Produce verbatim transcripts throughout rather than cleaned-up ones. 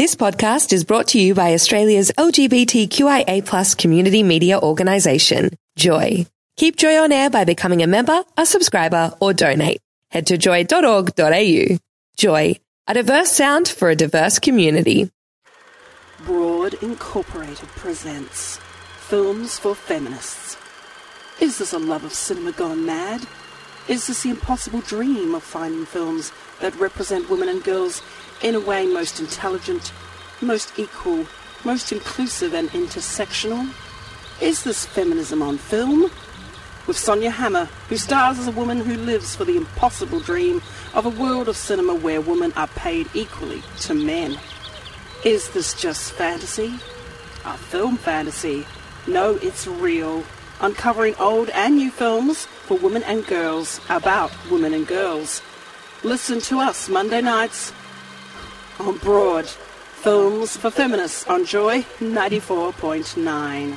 This podcast is brought to you by Australia's L G B T Q I A plus community media organisation, Joy. Keep Joy on air by becoming a member, a subscriber, or donate. Head to joy dot org dot a u. Joy, a diverse sound for a diverse community. Broad Incorporated presents Films for Feminists. Is this a love of cinema gone mad? Is this the impossible dream of finding films that represent women and girls in a way most intelligent, most equal, most inclusive and intersectional? Is this feminism on film? With Sonia Hammer, who stars as a woman who lives for the impossible dream of a world of cinema where women are paid equally to men. Is this just fantasy? A film fantasy? No, it's real. Uncovering old and new films for women and girls about women and girls. Listen to us Monday nights on Broad. Films for Feminists on Joy ninety-four point nine.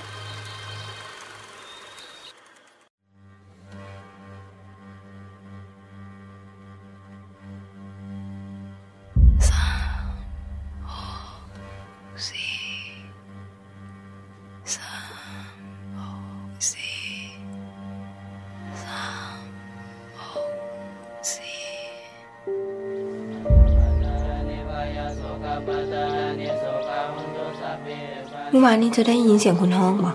เมื่อวานนี้เธอได้ยินเสียงคนฮ้องบ่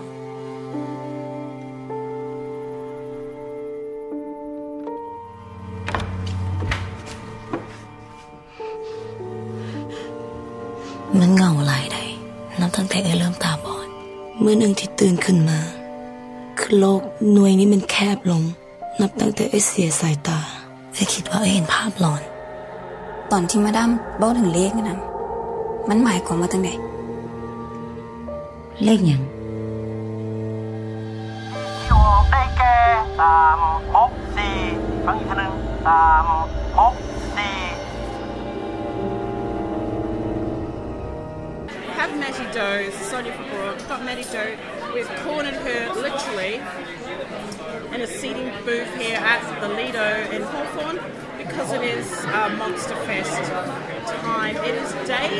มันเหงาหลายใดนับตั้งแต่เอ้ยเริ่มตาบอดเมื่อหนึ่งที่ตื่นขึ้นมาคือโลกหน่วยนี้มันแคบลงนับตั้งแต่เอ้ยเสียสายตาเอ้ยคิดว่าเอ้ยเห็นภาพหลอนตอนที่มาดามเบ้าถึงเลขนั้นมันหมายความว่าจังได๋เลขหยังอยู่ได้แก่สามหกสี่ฟังอีกทีนึงสามหกสี่ Have Matty Doe, Sonia for Broad. We've got Matty Doe. We've cornered her literally in a seating booth here at the Lido in Hawthorne because it is uh, Monster Fest time. It is day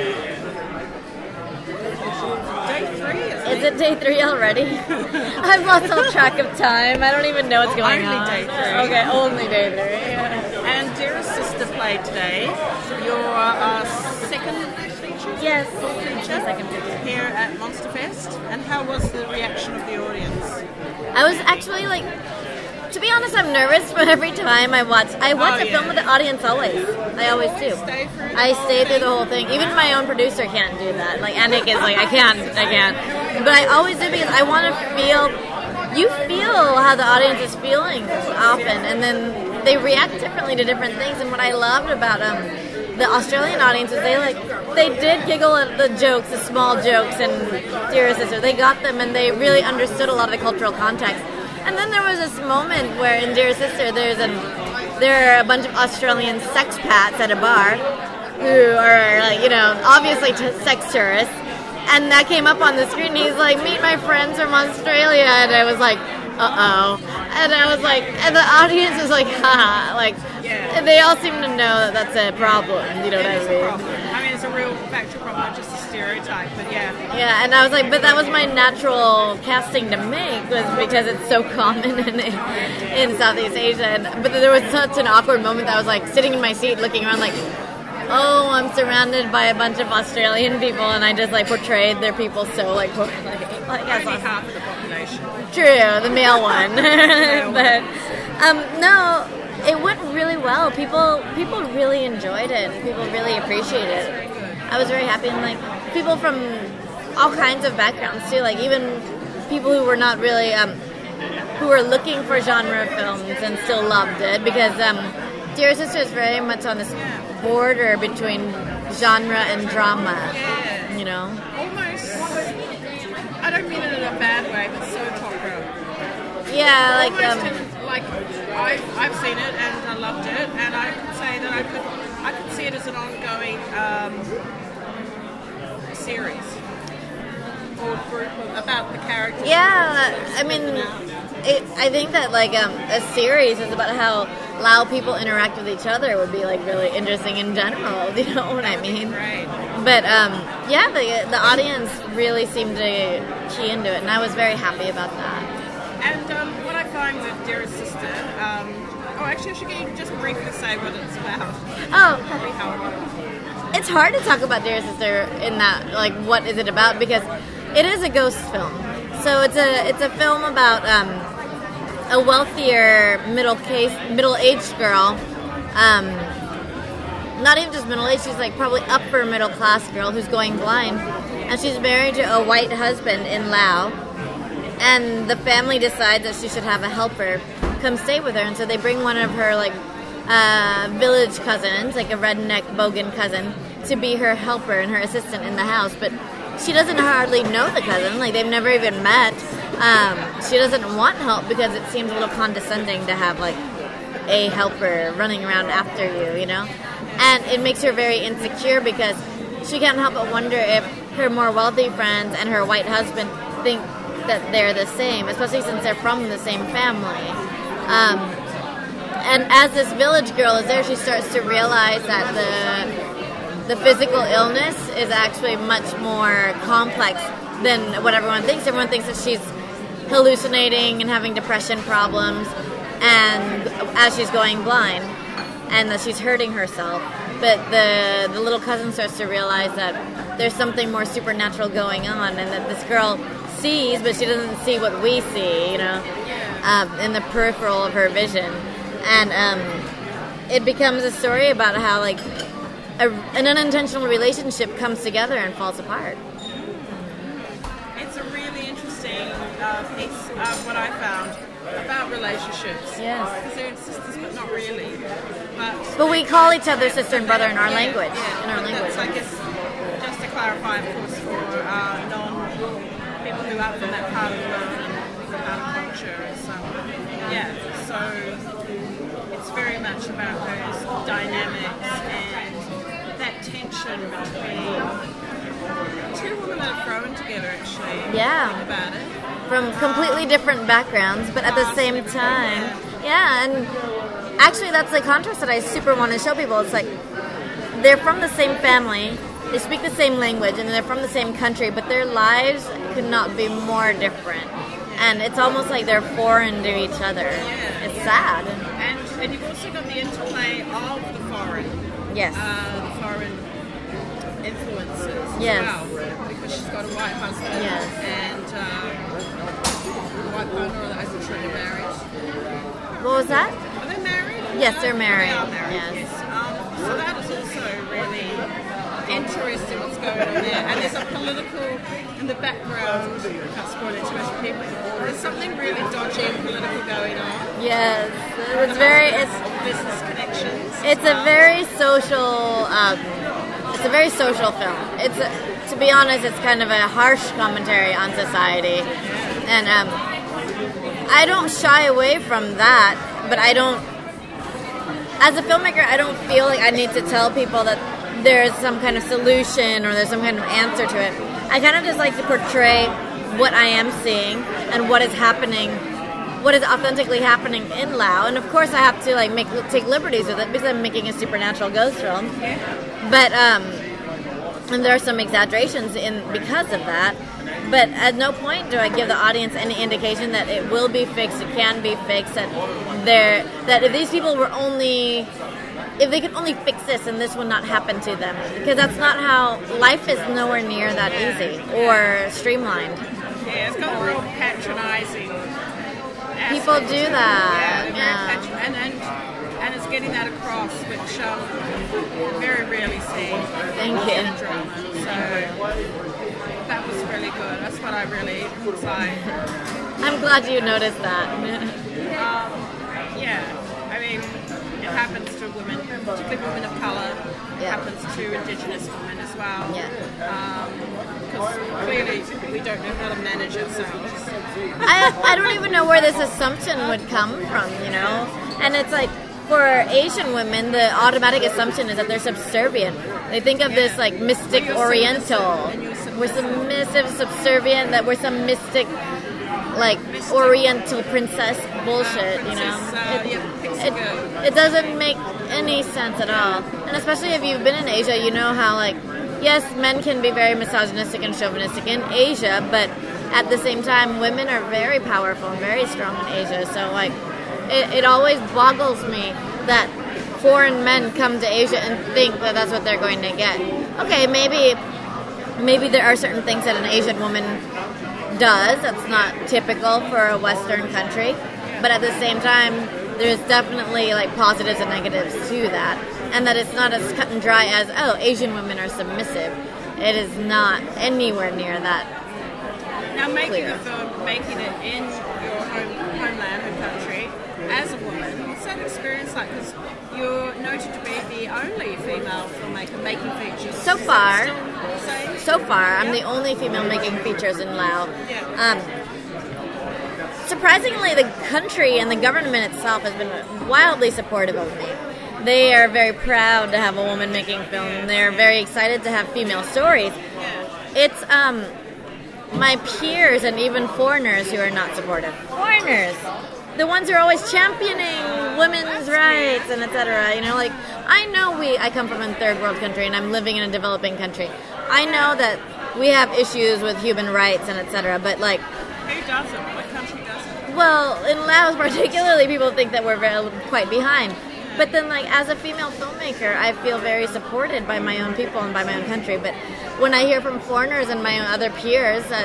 day three. Is, is it day three already? I've lost all track of time. I don't even know what's going only on. Only day three. Okay, only day three. Yeah. And Dearest Sister played today. Your uh, second feature? Yes, full feature. Second feature. Here at Monster Fest. And how was the reaction of the audience? I was actually like, to be honest, I'm nervous, but every time I watch, I watch oh, a yeah. film with the audience always. I always do. Stay through I stay through the whole thing. Even my own producer can't do that. Like, Anik is like, I can't, I can't. But I always do because I want to feel, you feel how the audience is feeling often, and then they react differently to different things. And what I loved about um, the Australian audience is they like, they did giggle at the jokes, the small jokes, and Dear Sister. They got them, and they really understood a lot of the cultural context. And then there was this moment where in Dear Sister there's a there are a bunch of Australian sexpats at a bar who are like, you know, obviously t- sex tourists, and that came up on the screen. He's like, meet my friends from Australia, and I was like, uh-oh. And I was like, and the audience was like, haha, like, yeah. And they all seem to know that that's a problem, you know it what I is mean? A problem. I mean, it's a real factual problem, not just a stereotype, but yeah. Yeah, and I was like, but that was my natural casting to make, was because it's so common in in Southeast Asia. And, but there was such an awkward moment that I was like sitting in my seat looking around like, oh, I'm surrounded by a bunch of Australian people, and I just like portrayed their people so like poorly. Like, Only half of the population. True, the male one. But um, no, it went really well. People people really enjoyed it. People really appreciated it. I was very happy, and like people from all kinds of backgrounds too. Like even people who were not really um, who were looking for genre films and still loved it because um, Dear Sister is very much on this border between genre and drama. Yeah. You know, almost. I don't mean it in a bad way, but soap opera. Yeah, like almost um, in, like I've I've seen it and I loved it, and I could say that I could I could see it as an ongoing um, series or group of, about the characters. Yeah, I mean, it, I think that like um, a series is about how Lao people interact with each other would be like really interesting in general. Do you know what I mean? Right. But um, yeah, the the audience really seemed to key into it, and I was very happy about that. And um, what I find with Dearest Sister, um, oh, actually, I should get you to just briefly say what it's about. Oh, Probably how it's hard to talk about Dear Sister in that, like, what is it about? Because it is a ghost film. So it's a it's a film about um, a wealthier middle case middle aged girl. Um, not even just middle aged, she's like probably upper middle class girl who's going blind, and she's married to a white husband in Laos. And the family decides that she should have a helper come stay with her, and so they bring one of her like uh, village cousins, like a redneck bogan cousin, to be her helper and her assistant in the house. But she doesn't hardly know the cousin; like they've never even met. Um, she doesn't want help because it seems a little condescending to have like a helper running around after you, you know. And it makes her very insecure because she can't help but wonder if her more wealthy friends and her white husband think that they're the same, especially since they're from the same family. Um, and as this village girl is there, she starts to realize that the the physical illness is actually much more complex than what everyone thinks. Everyone thinks that she's hallucinating and having depression problems, and as she's going blind, and that she's hurting herself. But the the little cousin starts to realize that there's something more supernatural going on, and that this girl sees, but she doesn't see what we see, you know, um, in the peripheral of her vision. And um, it becomes a story about how, like, a, an unintentional relationship comes together and falls apart. It's a really interesting uh, piece of what I found about relationships. Yes. Because they're sisters, but not really. But, but we call each other sister and brother in our yeah, language. Yeah, in our language. That's, I guess, just to clarify, of course, for uh, non people who aren't from that part of the world and out of culture. So, yeah, so it's very much about those dynamics and that tension between two women that are thrown together, actually. Yeah. Think about it. From completely different backgrounds, but at the same time, yeah, and actually that's the contrast that I super want to show people. It's like they're from the same family, they speak the same language, and they're from the same country, but their lives could not be more different. And it's almost like they're foreign to each other. It's sad. And, and you've also got the interplay of the foreign. Yes. Uh, the foreign influences Yes. as well. Because she's got a white husband. Yes. And um, a white partner, or I think they're married. What was that? Are they married? Yes, they're married. They are married, Yes. yes. Um, so that is also really interesting what's going on there. And there's a political, in the background, I can't spoil it to most people, there's something really dodgy and political going on. Yes. It's very, it's, Business connections. it's a very social, um, it's a very social film. It's, a, to be honest, it's kind of a harsh commentary on society. And um, I don't shy away from that, but I don't, as a filmmaker, I don't feel like I need to tell people that there's some kind of solution or there's some kind of answer to it. I kind of just like to portray what I am seeing and what is happening, what is authentically happening in Laos. And of course I have to like make take liberties with it because I'm making a supernatural ghost film. But um, and there are some exaggerations in because of that. But at no point do I give the audience any indication that it will be fixed, it can be fixed, that there that if these people were only if they could only fix this and this would not happen to them. Because that's not how life is, nowhere near that easy or streamlined. Yeah, it's got a real patronising aspect. People do that. Yeah, they're very Yeah. patron- and, and and it's getting that across, which um, very rarely see Thank in you. a drama. So that was really good. That's what I really was like. I'm glad you noticed that. Um, yeah, I mean, it happens to women, particularly women of colour. It Yeah. happens to Indigenous women as well. Yeah. Because clearly we don't know how to manage ourselves. I, I don't even know where this assumption would come from, you know? And it's like, for Asian women, the automatic assumption is that they're subservient. They think of this like mystic oriental. We're submissive, subservient, that we're some mystic, like, oriental princess bullshit, you know? Uh, yeah, pixie It, girl. it doesn't make any sense at all. And especially if you've been in Asia, you know how, like, yes, men can be very misogynistic and chauvinistic in Asia, but at the same time, women are very powerful and very strong in Asia. So, like, it, it always boggles me that foreign men come to Asia and think that that's what they're going to get. Okay, maybe maybe there are certain things that an Asian woman does that's not typical for a Western country, but at the same time, there's definitely like positives and negatives to that, and that it's not as cut and dry as, oh, Asian women are submissive. It is not anywhere near that. Now, making clear. a film, making it in your home, homeland, home country, as a woman, what's that experience like? Because you're noted to be the only female filmmaker making features. So far, Say? so far, I'm the only female making features in Laos. Yeah. Um, surprisingly, the country and the government itself has been wildly supportive of me. They are very proud to have a woman making film. They're very excited to have female stories. It's um, my peers and even foreigners who are not supportive. Foreigners! The ones who are always championing women's rights and et cetera. You know, like, I know we, I come from a third world country and I'm living in a developing country. I know that we have issues with human rights and et cetera, but like... Who doesn't? What country doesn't? Well, in Laos particularly, people think that we're very, quite behind. But then, like, as a female filmmaker, I feel very supported by my own people and by my own country. But when I hear from foreigners and my own other peers, that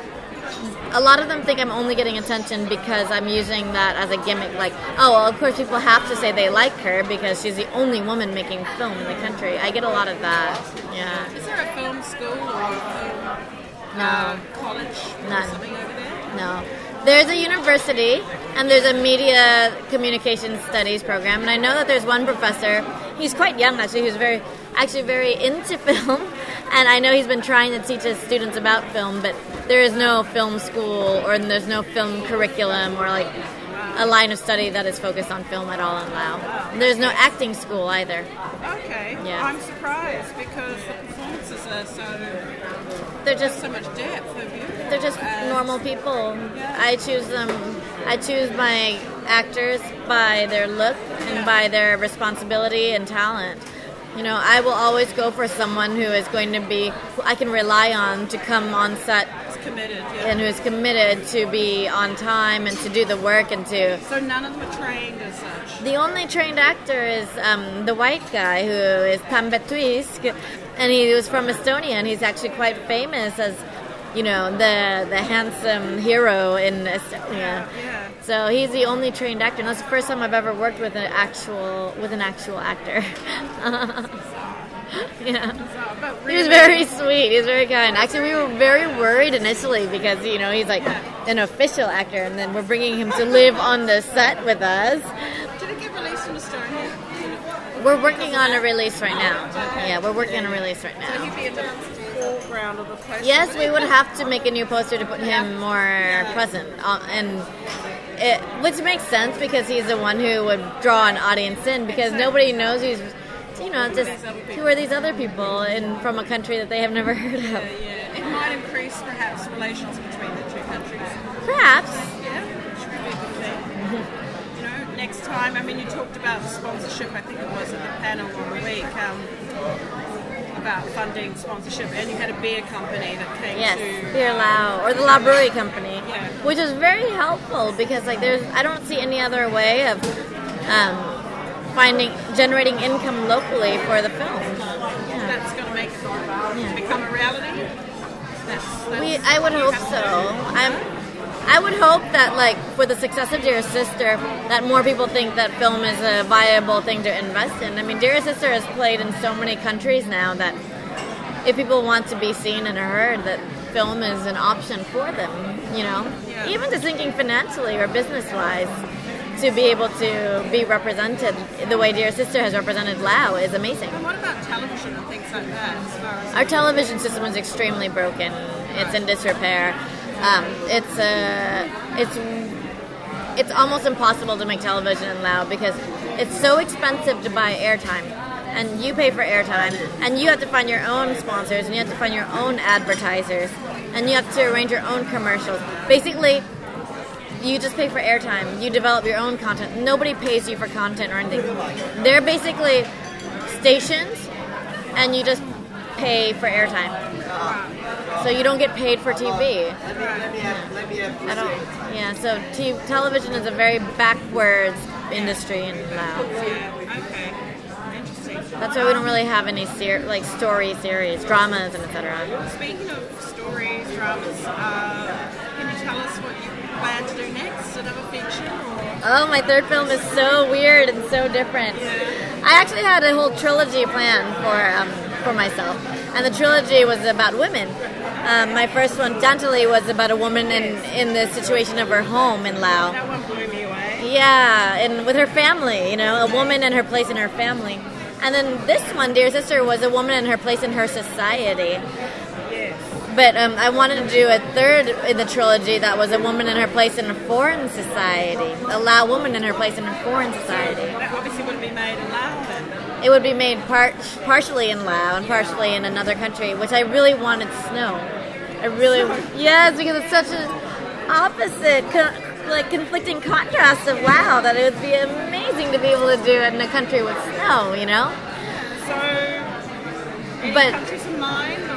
a lot of them think I'm only getting attention because I'm using that as a gimmick. Like, oh, well, of course people have to say they like her because she's the only woman making film in the country. I get a lot of that, yeah. Is there a film school or a film No. uh, college or None. something over there? No. There's a university, and there's a media communication studies program, and I know that there's one professor, he's quite young actually, who's very, actually very into film, and I know he's been trying to teach his students about film, but there is no film school, or there's no film curriculum, or like a line of study that is focused on film at all in Laos. There's no acting school either. Okay. Yeah. I'm surprised because the performances are so... They're just so much depth of you. They're just normal people. I choose them. I choose my actors by their look and by their responsibility and talent. You know, I will always go for someone who is going to be, who I can rely on to come on set. It's committed, yeah. And who is committed to be on time and to do the work and to... So none of them are trained as such? The only trained actor is um, the white guy who is Tambetuisk, and he was from Estonia, and he's actually quite famous as, you know, the the handsome hero in Estonia. Yeah. So he's the only trained actor, and that's the first time I've ever worked with an actual with an actual actor. Yeah. But He was very sweet. He was very kind. Actually, we were very worried initially because, you know, he's like an official actor, and then we're bringing him to live on the set with us. Did it get released in Estonia? We're working on a release right now. Yeah, we're working on a release right So now. he'd be in the foreground of the poster. Yes, we would have to make a new poster to put him more present, uh, and it, which makes sense because he's the one who would draw an audience in, because nobody knows who's, you know, just who are these other people in from a country that they have never heard of. Yeah, yeah. It might increase perhaps relations between the two countries. Perhaps. Yeah, which would be a good thing. You know, next time, I mean, you talked about sponsorship, I think it was at the panel on the week, um, about funding sponsorship, and you had a beer company that came Yes, to... Beer Lao, or the La Brewery Company, Yeah. which is very helpful because, like, there's I don't see any other way of um, finding generating income locally for the film. Yeah. That's going to make it become a reality? That's, that's We, I would hope so. I'm, I would hope that, like, for the success of Dear Sister, that more people think that film is a viable thing to invest in. I mean, Dear Sister has played in so many countries now that if people want to be seen and heard, that film is an option for them, you know? Yeah. Even just thinking financially or business-wise, to be able to be represented the way Dear Sister has represented Lao is amazing. And what about television and things like that? As far as Our television system is extremely broken. It's in disrepair. Um, it's uh, it's it's almost impossible to make television in Lao because it's so expensive to buy airtime, and you pay for airtime, and you have to find your own sponsors, and you have to find your own advertisers, and you have to arrange your own commercials. Basically, you just pay for airtime. You develop your own content. Nobody pays you for content or anything. They're basically stations, and you just pay for airtime. So you don't get paid for T V. I don't. Yeah. So t- television is a very backwards industry in Laos. Okay. Interesting. That's why we don't really have any ser- like story series, dramas, and et cetera. Speaking of stories, dramas, uh, can you tell us what you plan to do next? Another fiction? Or? Oh, my third film is so weird and so different. I actually had a whole trilogy planned for um, for myself, and the trilogy was about women. Um, my first one, Dantali, was about a woman in, in the situation of her home in Laos. That one blew me away. Yeah, and with her family, you know, a woman and her place in her family. And then this one, Dear Sister, was a woman and her place in her society. Yes. But um, I wanted to do a third in the trilogy that was a woman in her place in a foreign society. A Lao woman in her place in a foreign society. That obviously wouldn't be made in Laos then. It would be made part partially in Laos and partially in another country, which I really wanted snow. I really, yes, because it's such an opposite, co- like conflicting contrast of Laos that it would be amazing to be able to do it in a country with snow, you know? So, any But- countries in mind? Or?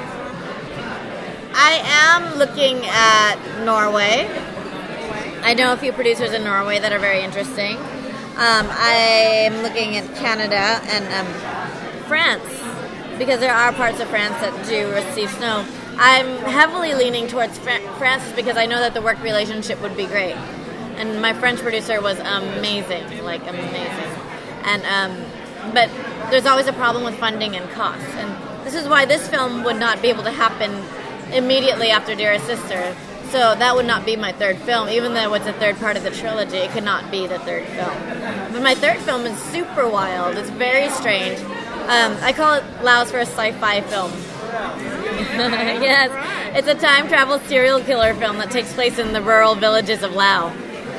I am looking at Norway. I know a few producers in Norway that are very interesting. Um, I'm looking at Canada and um, France, because there are parts of France that do receive snow. I'm heavily leaning towards Fra- France because I know that the work relationship would be great. And my French producer was amazing, like amazing. And um, but there's always a problem with funding and costs. And this is why this film would not be able to happen immediately after Dear Sister. So that would not be my third film. Even though it's a third part of the trilogy, it could not be the third film. But my third film is super wild. It's very strange. Um, I call it Laos for a sci-fi film. Yes, it's a time travel serial killer film that takes place in the rural villages of Laos.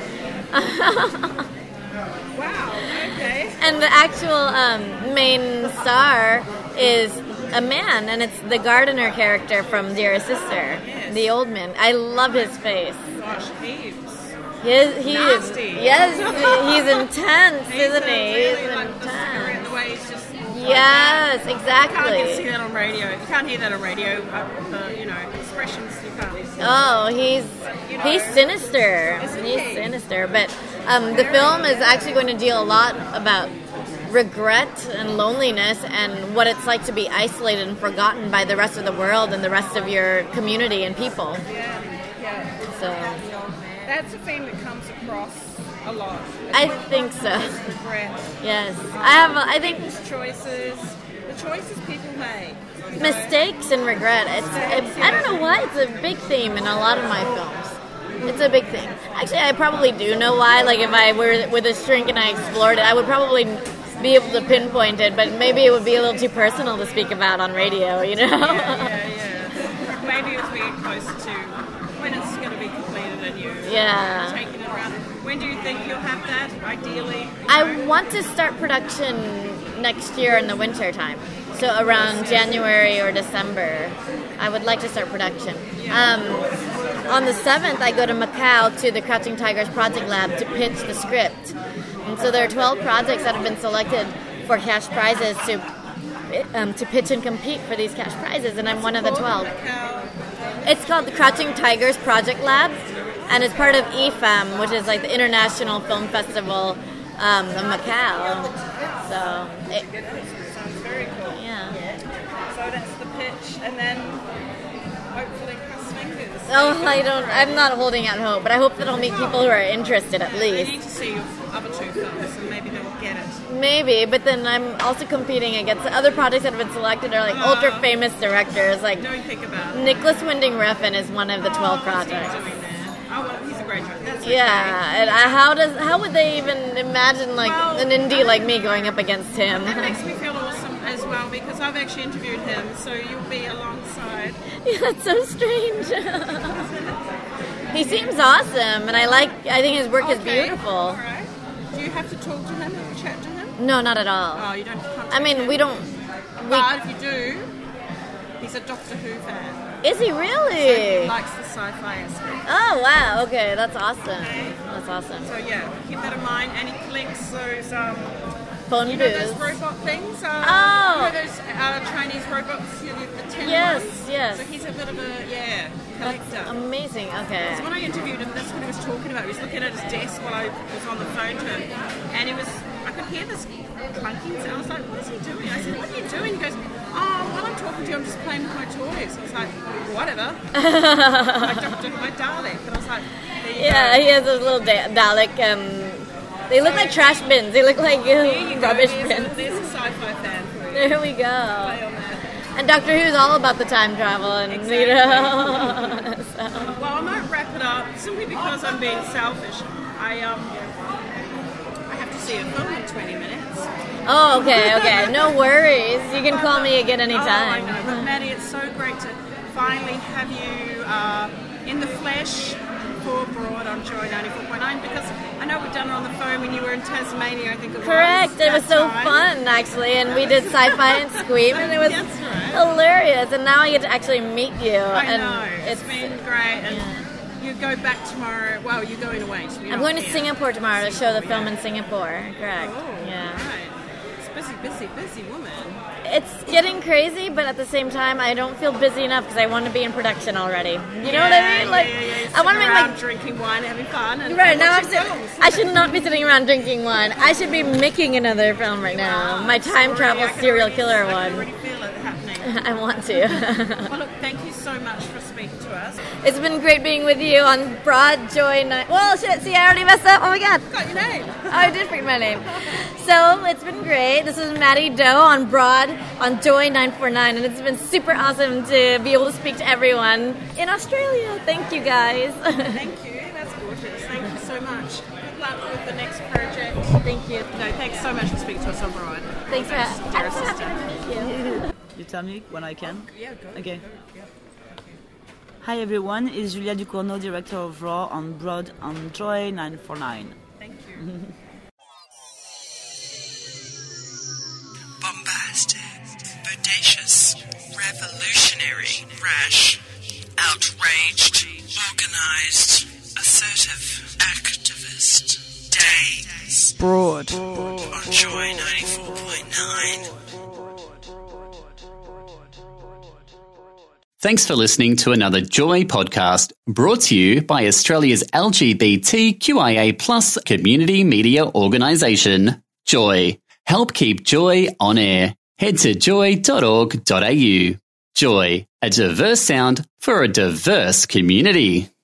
Wow, okay. And the actual um, main star is a man, and it's the gardener character from Dear Sister, the old man. I love his face. Gosh, heaps. He is, he Nasty. is, yes, he's intense, He's isn't a he? really, He's like, the spirit, intense. the way he's just... Yes, You can't get to see exactly. that on radio. You can't hear that on radio. Uh, the, you know, expressions you can't. Oh, he's he's sinister. Isn't He's he? sinister. But um, the film is actually going to deal a lot about regret and loneliness and what it's like to be isolated and forgotten by the rest of the world and the rest of your community and people. Yeah, yeah. So That's a theme that comes across a lot. I think so. Regret. Yes, I have. a- I think People's choices, the choices people make. you know. mistakes and regret. It's. It, I don't know why it's a big theme in a lot of my films. It's a big thing. Actually, I probably do know why. Like if I were with a shrink and I explored it, I would probably be able to pinpoint it. But maybe it would be a little too personal to speak about on radio. You know. Yeah, yeah. Maybe as we get closer to when it's going to be completed and you Yeah. taking it around. When do you think you'll have that, ideally? you I know? want to start production next year in the winter time. So around January or December, I would like to start production. Um, on the seventh, I go to Macau to the Crouching Tigers Project Lab to pitch the script. And so there are twelve projects that have been selected for cash prizes to um, to pitch and compete for these cash prizes, and I'm one of the twelve. It's called the Crouching Tigers Project Lab, and it's part of I F A M, which is like the International Film Festival um, of Macau. So, it, Sounds very cool. yeah. So that's the pitch, and then hopefully cross fingers. Oh, I don't. I'm not holding out hope, but I hope that I'll meet people who are interested at They least. need to see your other two films, and maybe they'll get it. Maybe, but then I'm also competing against other projects that have been selected are like ultra famous directors. Like Don't think about it. Nicholas Winding Refn is one of the twelve What's he projects. doing there? Oh, well, he's a great director. That's okay. Yeah, and uh, how does how would they even imagine like Well, an indie like me going up against him? That makes me feel awesome as well because I've actually interviewed him, so you'll be alongside. Yeah, that's so strange. He seems awesome, and I like. I think his work is Okay, beautiful. All right. Do you have to talk to him or chat to him? No, not at all. Oh, you don't have to contact I mean, him. we don't. We, But if you do, he's a Doctor Who fan. is he He really? likes the sci-fi aspect. Oh wow. Okay, that's awesome. That's awesome. So yeah, keep that in mind. And he collects those um, phone You know booths. those robot things? Uh, Oh. You know those uh, Chinese robots? You know, the ten Yes, ones? yes. So he's a bit of a, yeah, collector. That's amazing. Okay. So when I interviewed him, that's what he was talking about. He was looking at his desk while I was on the phone to him, and he was, I could hear this clunking sound. I was like, what is he doing? I said, what are you doing? He goes, oh, while I'm talking to you, I'm just playing with my toys. I was like, whatever. my doctor, my Dalek. And I was like, there you Yeah, go. he has those little da- Dalek. Um, they look like trash bins. They look like There you uh, go. rubbish There's, bins. a, there's a sci-fi fan for you. There we Play go. on that. And Doctor Who's all about the time travel, and Exactly. you know. So. Well, I might wrap it up simply because I'm being selfish. I um, I have to see a film in twenty minutes. Oh, okay, okay. No worries. You can call me again Oh, anytime. I know. But Maddie, it's so great to finally have you uh, in the flesh for Broad on Joy ninety-four point nine, because I know we've done it on the phone when you were in Tasmania, I think it was. Correct. It was that so time. fun, actually, and we did sci-fi and Squeam, and it was That's right. hilarious. And now I get to actually meet you. I and know. it's been great. And you go back tomorrow. Well, you're going away. So you're I'm not going to here. Singapore tomorrow to show the film yeah. in Singapore. Correct. Oh, Yeah. right. It's busy, busy, busy woman. It's getting crazy, but at the same time, I don't feel busy enough because I want to be in production already. You know what I mean? Like, yeah, yeah, yeah. I want to make around my drinking wine, having fun. And right now. I'm watching sitting. films. I should not be sitting around drinking wine. I should be making another film right now. My time Sorry, travel I can serial already- killer I can one. already feel it happening. I want to. Well, look, thank you so much for speaking to us. It's been great being with you on Broad Joy Night. Well, shit, see, I already messed up. Oh my god. Got your name. Oh, I did forget my name. So, it's been great. This is Maddie Doe on Broad on Joy nine forty-nine, and it's been super awesome to be able to speak to everyone in Australia. Thank you, guys. Thank you. That's gorgeous. Thank you so much. Good luck with the next project. Thank you. No, thanks so much for speaking to us on Broad. Thanks for having Dear I'm so happy sister. to meet you. You tell me when I can? Yeah, go. Okay. Go, yeah. Hi everyone, it's Julia Ducournau, director of Raw on Broad on Joy nine forty-nine. Thank you. Bombastic, bodacious, revolutionary, rash, outraged, organized, assertive, activist, day, Broad. on Joy ninety-four point nine. Thanks for listening to another Joy podcast brought to you by Australia's L G B T Q I A plus community media organisation, Joy. Help keep Joy on air. Head to joy dot org dot a u. Joy, a diverse sound for a diverse community.